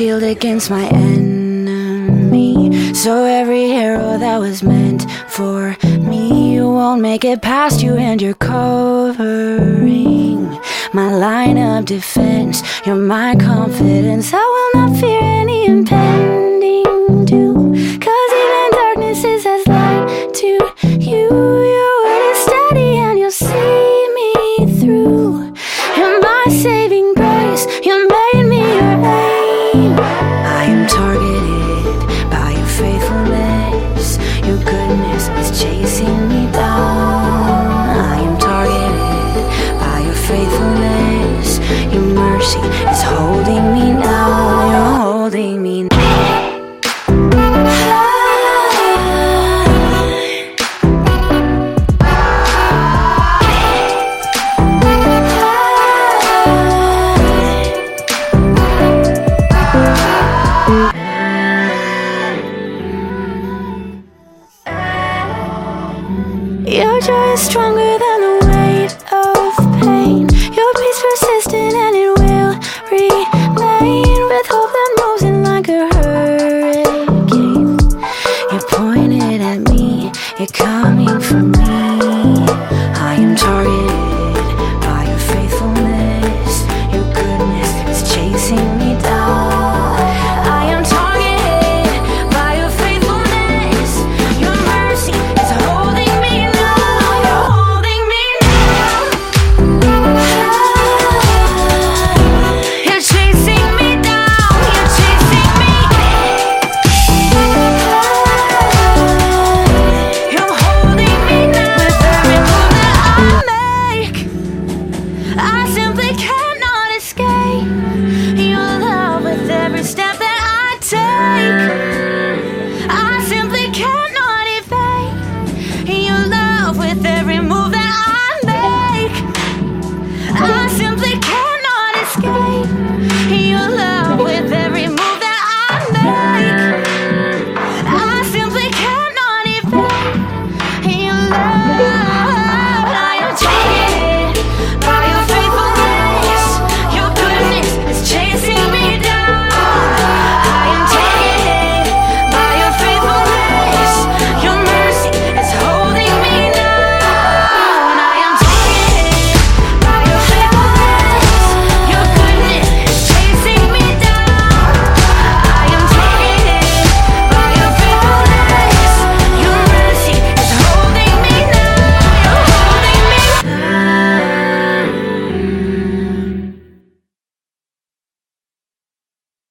shield against my enemy. So every arrow that was meant for me, you won't make it past you, and you're covering my line of defense. You're my confidence. I will not fear any impending doom, 'cause even darkness is as light to you. Your word is steady and you'll see me through. You're my saving grace. You made me your aim. I am targeted by your faithfulness. Your goodness is chasing me down. I am targeted by your faithfulness. Your mercy is holding me now. You're holding me now. Your joy is stronger than the weight of pain. Your peace persistent and it will remain. With hope that moves in like a hurricane. You pointed at me, you